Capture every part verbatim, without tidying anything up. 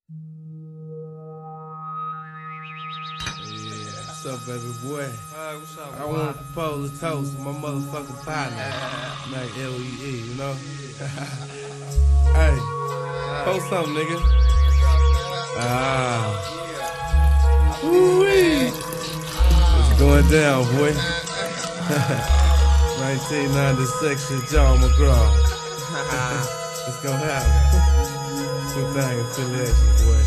What's up, baby boy? Hey, what's up, I want to propose a toast to my motherfucking partner, Mac L E E, you know? Hey, post something, nigga. Ah. Woo-wee. It's going down, boy. nineteen ninety-six with John McGraw. It's gonna happen. Two things affiliation, boy.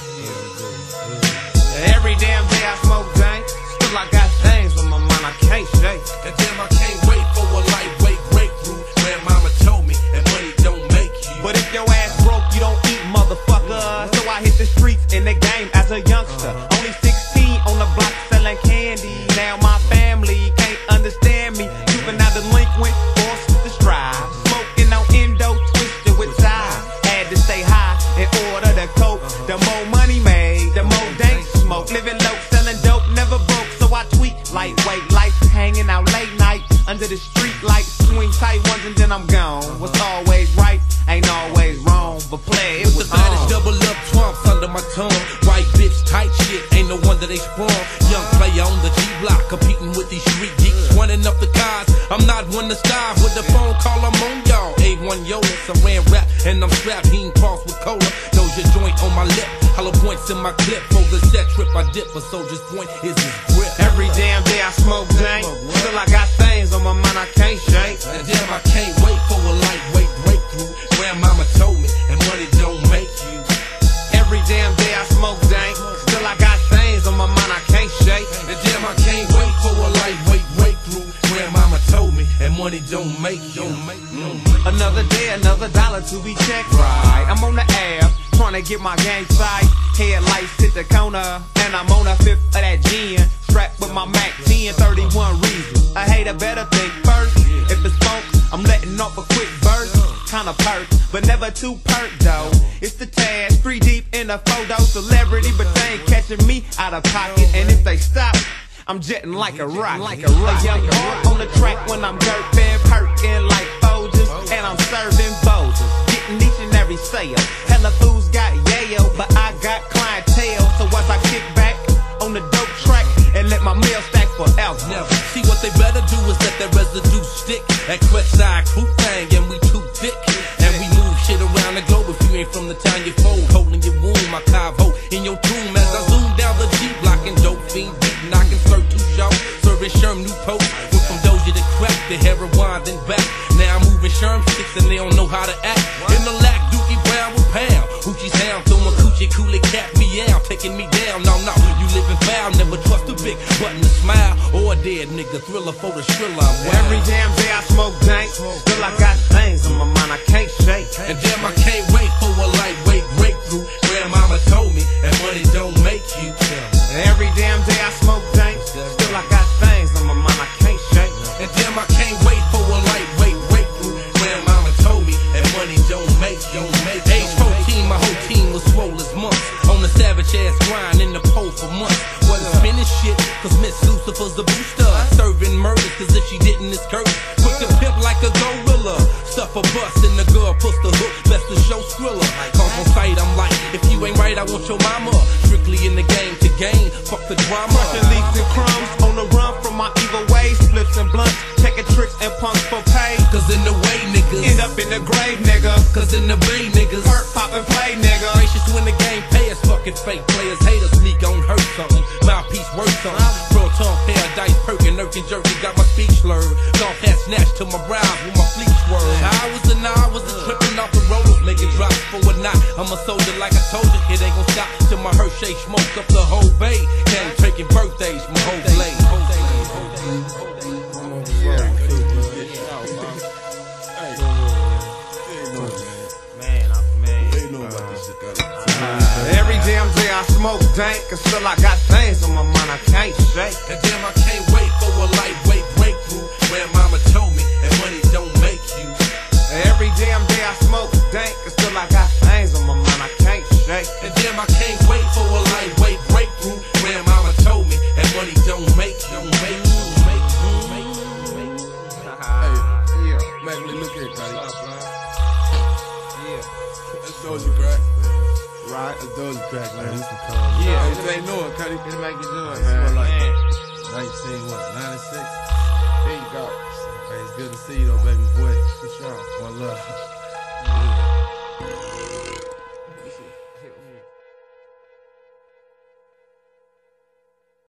Every damn day I smoke dank, still I got things on my mind I can't shake. And damn, I can't wait for a lightweight breakthrough. Grandmama told me that money don't make you. But if your ass broke, you don't eat, motherfucker. So I hit the streets in the game as a youngster. Only sixteen on the block selling candy. Now my family can't understand me. Juvenile delinquent, forced to strive. Smoking on endo, twisted with size. Had to stay high in order to cope. The more money made, the more dank smoke. Living low, selling dope, never broke. So I tweak lightweight, life hanging out late night under the street lights. Swing tight ones and then I'm gone. What's always right ain't always wrong, but play it was the baddest on. double up trumps under my tongue. White bitch, tight shit, ain't no wonder they sprung. Young player on the G-block, competing with these street geeks, running up the cars. I'm not one to stop with the phone call, I'm on y'all. A one Yola, I ran rap, and I'm strapped, he ain't crossed with cola. Doja joint on my lip, hollow points in my clip. For the set trip I dip, a soldier's point is his grip. Every damn day I smoke dank, still I got things on my mind I can't shake. And damn, I can't wait for a lightweight breakthrough. Grandmama told me, and money don't make you. Every damn day I smoke dank, still I got things on my mind I can't shake. And damn, I can't wait for a lightweight breakthrough. Grandmama told me, and money don't make you. Another day, another dollar to be checked right. I'm on the air, trying to get my gang sight. Headlights hit the corner, and I'm on a fifth of that gin. Strapped with my Mac ten, thirty-one reasons. I hate a better think first. If it's funk, I'm letting off a quick burst. Kinda perk, but never too perk though. It's the Taz, three deep in a photo. Celebrity, but they ain't catching me out of pocket. And if they stop, I'm jetting like a rocket. Like a, rock. a young heart on the track when I'm derping, perking like Folgers, and I'm serving Folgers, getting each and every sale. Hella fools got yayo, but I got clientele. So as I kick back on the dope track and let my meal stack forever. Never. See what they better do is let that residue stick. That Crestline crew thing, and we too thick. And we move shit around the globe. If you ain't from the town, you fold, holding your womb. My Cavo in your tomb as I zoom down the G block and dope fiend beat, knocking slurp too sharp, serving Sherm new post. Went from Doja to crack, the heroin then back. Now I'm moving Sherm sticks and they don't know how to act. In the lack, Dookie Brown with pound. Hoochie's hound, throwing coochie, coolie cat me out, taking me down. No, no, you living foul, never trust a big button to smile or a dead nigga. Thriller for the thriller. Every damn day I smoke dank, still I got things on my mind I can't shake. And damn, I can't wait for a lightweight breakthrough. Grandmama told me, and money don't make you. Every damn day I smoke dank, still I got things on my mind I can't shake. And damn, I can't wait for a lightweight breakthrough. Grandmama told me, and money don't make you. Age fourteen, my whole team was swole as months. On the savage ass grind in the pole for months. Wasn't spinning shit, cause Miss Lucifer's the booster. Serving murders, cause if she didn't, it's curse. Quick to pimp like a gorilla. Stuff a bust and the girl puts the hook. Best to show Skrilla. Cause on sight, I'm like, if you ain't right, I want your mama. Strictly in the game to gain. Fuck the drama. Crushing leaks and crumbs on the run from my evil ways. Flips and blunts, checking tricks and punks for pay. Cause in the way, niggas end up in the grave, nigga. Cause in the bay, niggas Perk, pop, and play, nigga. Gracious when the game pay us, fucking fake players. Haters sneak on hurt something. Mouthpiece worth something. Pro tongue, paradise, perking, irking, jerking. Got my speech slurred. Golf hat snatched to my brows with my fleet swerve. Hours and hours of tripping off the rollers, making drops for a knot. I'm a soldier like I told you, it ain't gon' stop till my Hershey smoke up the whole bay. Came taking birthdays from whole blade. Every damn day I smoke dank, and still I got things on my mind I can't shake. And damn, I can't wait for a lightweight breakthrough. Grandmama told me, and money don't make you. Every damn day I smoke dank, and still I got things on my mind I can't shake. And damn, I can't wait for a lightweight breakthrough. Grandmama told me, and money don't make you. Make you, make you, make you, make you. Hey, yeah, man, look here, Cuddy. Yeah. Let's Doja crack. Right. That's Doja crack, man. This some cold. Yeah, Hey, it's this ain't Noah, Cuddy. It's make you do it, It's man. more like Man. nineteen, what, ninety-six? There you go. Hey, it's good to see you though, baby boy. For sure. One love. Yeah.